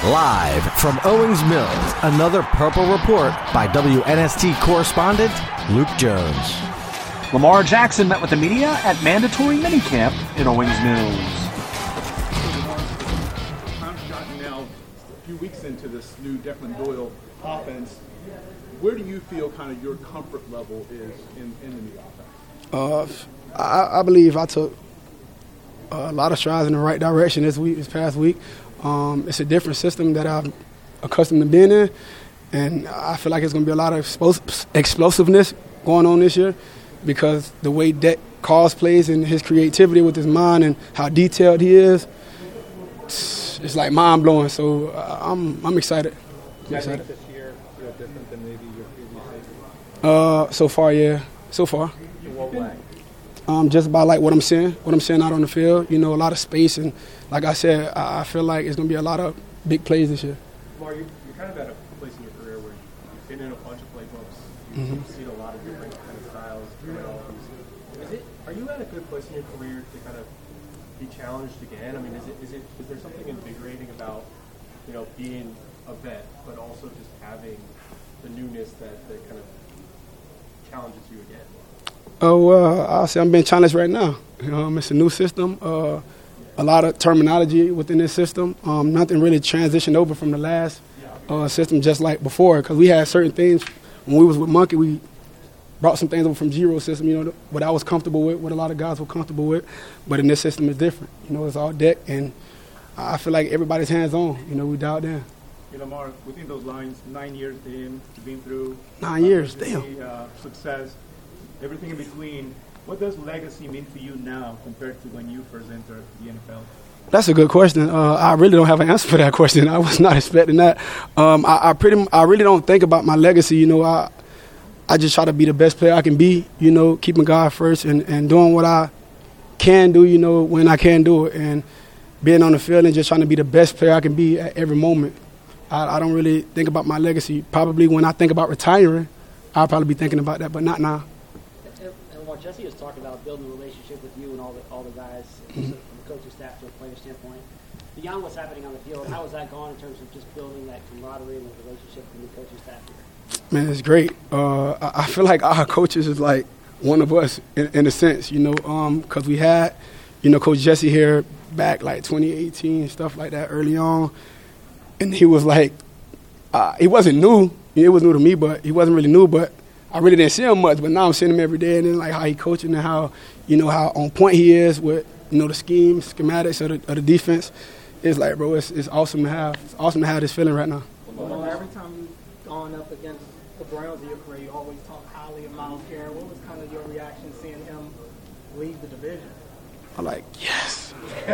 Live from Owings Mills, another Purple Report by WNST correspondent Luke Jones. Lamar Jackson met with the media at mandatory minicamp in Owings Mills. Time's gotten now a few weeks into this new Declan Doyle offense. Where do you feel kind of your comfort level is in the new offense? I believe I took a lot of strides in the right direction this past week. It's a different system that I'm accustomed to being in, and I feel like it's going to be a lot of explosiveness going on this year because the way Deck calls plays and his creativity with his mind and how detailed he is, it's like mind-blowing. So I'm excited. Do you think this year feel different than maybe your previous season? So far, yeah. So far. In what way? Just about like what I'm seeing out on the field. You know, a lot of space, and like I said, I feel like it's going to be a lot of big plays this year. Lamar, you're kind of at a place in your career where you've been in a bunch of playbooks. You've seen a lot of different kind of styles. Are you at a good place in your career to kind of be challenged again? I mean, is there something invigorating about, you know, being a vet, but also just having the newness that kind of challenges you again? I'll say I'm being challenged right now. It's a new system, a lot of terminology within this system. Nothing really transitioned over from the last system just like before, because we had certain things. When we was with Monkey, we brought some things over from Zero system, you know, what I was comfortable with, what a lot of guys were comfortable with. But in this system, it's different. You know, it's all Deck, and I feel like everybody's hands-on. You know, we dialed in. Lamar, within those lines, 9 years in, you've been through 9 years, damn. Success, everything in between. What does legacy mean for you now compared to when you first entered the NFL? That's a good question. I really don't have an answer for that question. I was not expecting that. I really don't think about my legacy. You know, I just try to be the best player I can be. You know, keeping God first and doing what I can do. You know, when I can do it, and being on the field and just trying to be the best player I can be at every moment. I don't really think about my legacy. Probably when I think about retiring, I'll probably be thinking about that, but not now. And what Jesse has talked about, building a relationship with you and all the guys from the coaching staff to a player standpoint. Beyond what's happening on the field, how has that gone in terms of just building that camaraderie and the relationship from the coaching staff here? Man, it's great. I feel like our coaches is like one of us in a sense, you know, because we had, you know, Coach Jesse here back like 2018 and stuff like that early on. And he was like, he wasn't new. It was new to me, but he wasn't really new. But I really didn't see him much. But now I'm seeing him every day, and then like how he coaching and how, you know, how on point he is with, you know, the schematics of the defense. It's like, bro, it's awesome to have. It's awesome to have this feeling right now. Well, every time you've gone up against the Browns in your career, you always talk highly of Myles Garrett. What was kind of your reaction seeing him lead the division? I'm like, yes.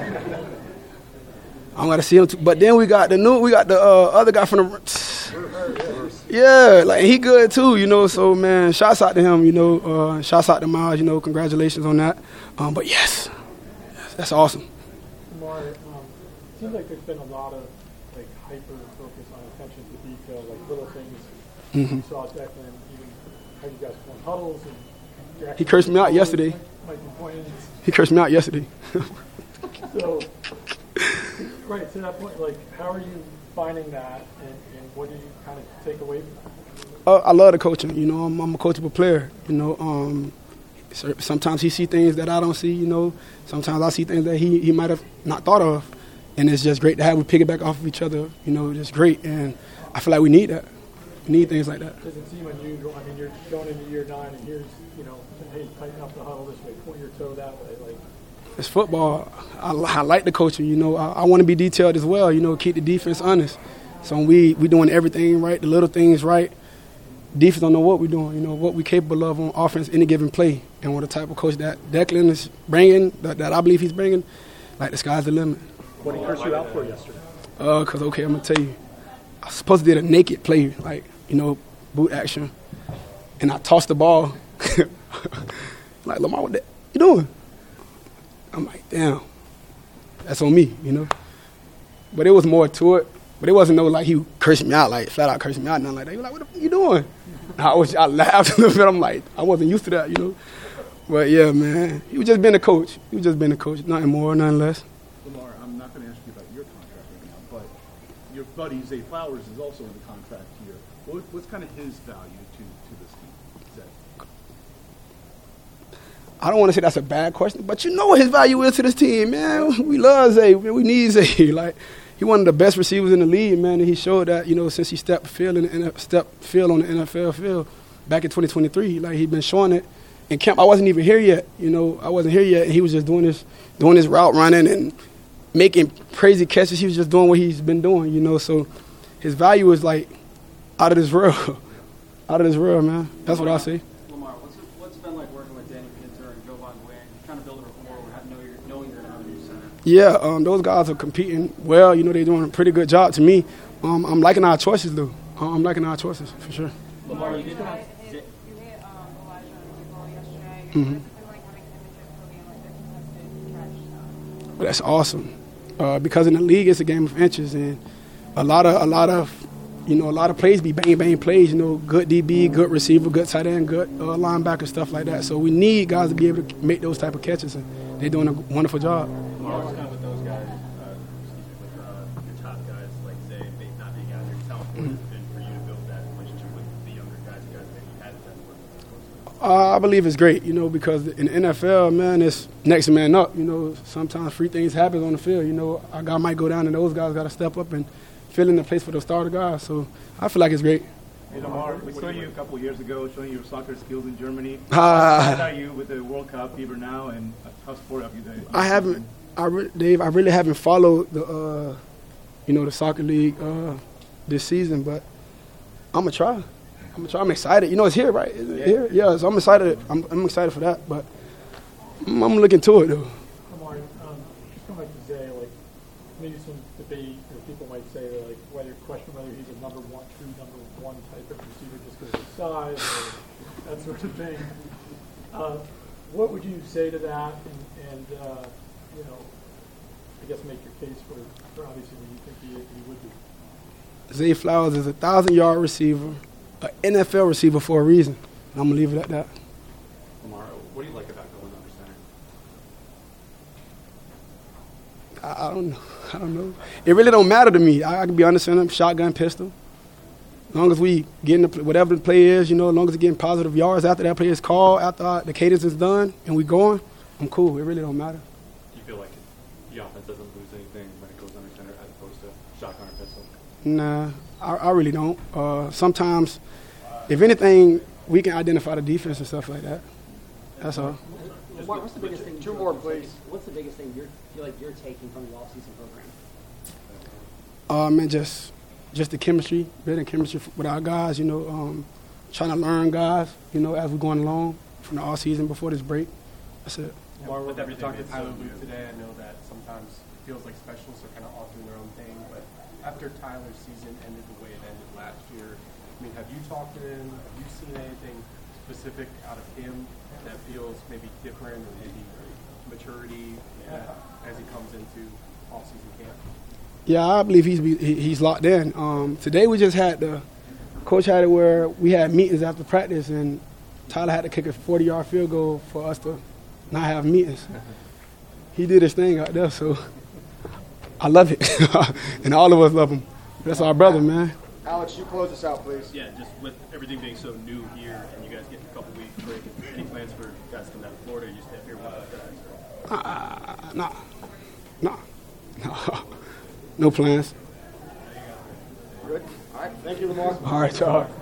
I'm gonna see him too. But then we got the other guy from the yeah, like he good too, you know. So man, shouts out to him, you know. Shouts out to Myles, you know. Congratulations on that. But yes, that's awesome. Lamar, it seems like there's been a lot of like hyper focus on attention to detail, like little things. You saw Declan, even how you guys form huddles. And he cursed me out yesterday. He cursed me out yesterday. So, right, to that point, like, how are you finding that, and what do you kind of take away from that? I love the coaching. You know, I'm a coachable player. You know, sometimes he see things that I don't see. You know, sometimes I see things that he might have not thought of, and it's just great to have we piggyback off of each other. You know, just great, and I feel like we need that. We need things like that. Does it seem unusual? I mean, you're going into year 9, and here's, you know, hey, tighten up the huddle this way, point your toe that way, like. It's football. I like the coaching. You know, I want to be detailed as well. You know, keep the defense honest. So we doing everything right, the little things right. Defense don't know what we're doing. You know, what we're capable of on offense, any given play, and what the type of coach that Declan is bringing, that I believe he's bringing, like the sky's the limit. What did he curse you out for yesterday? Cause okay, I'm gonna tell you, I was supposed to do a naked play, like, you know, boot action, and I tossed the ball. Like, Lamar, what you doing? I'm like, damn, that's on me, you know. But it was more to it. But it wasn't no like he cursed me out, like flat out cursed me out, nothing like that. He was like, what the you doing? I laughed a little bit. I'm like, I wasn't used to that, you know. But yeah, man, he was just being a coach. Nothing more, nothing less. Lamar, I'm not going to ask you about your contract right now, but your buddy Zay Flowers is also in the contract here. What's kind of his value to this team? Zay? I don't want to say that's a bad question, but you know what his value is to this team, man. We love Zay. We need Zay. Like, he one of the best receivers in the league, man, and he showed that, since he stepped field on the NFL field back in 2023. Like, he'd been showing it in camp. I wasn't even here yet, I wasn't here yet, and he was just doing his route running and making crazy catches. He was just doing what he's been doing, so his value is, like, out of this world. Out of this world, man. That's what I say. Lamar, what's it been like working with Danny Pinter and Jovan Nguyen, trying to build a rapport knowing you're going to have a new center? Yeah, those guys are competing well. They're doing a pretty good job to me. I'm liking our choices, though. I'm liking our choices, for sure. Lamar, you did have... You hit Elijah on the ball yesterday. Mm-hmm. What's it like having him in your like the contested catch? Well, that's awesome. Because in the league, it's a game of inches, and a lot of plays be bang plays. Good DB, good receiver, good tight end, good linebacker, stuff like that. So we need guys to be able to make those type of catches, and they're doing a wonderful job. Lamar, what's kind of with those guys, with your top guys like Zay not being out there, how important has it been for you to build that relationship with the younger guys that you hadn't been with? I believe it's great, because in the NFL, man, it's next man up. Sometimes free things happen on the field. A guy might go down, and those guys got to step up and fill in the place for the starter guys. So I feel like it's great. Hey, Lamar, we saw you a couple of years ago showing your soccer skills in Germany. How are you with the World Cup fever now, and how sport have you done? I haven't, Dave. I really haven't followed the, the soccer league this season, but I'm gonna try. I'm excited. It's here, right? Here, yeah. So I'm excited. I'm excited for that, but I'm looking to it though. Lamar, just come back to Zay, maybe some debate, or people might say whether he's a number one type of receiver just because of his size or that sort of thing. What would you say to that, and I guess make your case for obviously what you think he would be? Zay Flowers is a 1,000-yard receiver, an NFL receiver for a reason. I'm gonna leave it at that. Lamar, what do you like about going under center? I don't know. It really don't matter to me. I can be under center, shotgun, pistol. As long as we get in whatever the play is, as long as we're getting positive yards after that play is called, after the cadence is done, and we going, I'm cool. It really don't matter. Do you feel like the offense doesn't lose anything when it goes under center as opposed to shotgun or pistol? Nah, I really don't. Sometimes, if anything, we can identify the defense and stuff like that. That's all. What's the biggest thing? Two more, please. What's the biggest thing you feel like you're taking from the off-season program? Man, just the chemistry, building chemistry with our guys. Trying to learn guys. As we're going along from the off season before this break. That's it. Lamar, with everything talked to Tyler Luke today, I know that sometimes it feels like specialists are kind of off doing their own thing, but after Tyler's season ended the way it ended last year, have you talked to him? Have you seen anything specific out of him that feels maybe different or maybe maturity as he comes into off-season camp? Yeah, I believe he's locked in. Today we just had coach had it where we had meetings after practice, and Tyler had to kick a 40-yard field goal for us to not have meetings. He did his thing out there, so I love it. And all of us love him. That's our brother, man. Alex, you close us out, please. Yeah, just with everything being so new here and you guys getting a couple weeks break, any plans for guys to come down to Florida or you stay up here with those guys? Nah. No plans. Good. All right. Thank you, Lamar. All right, y'all.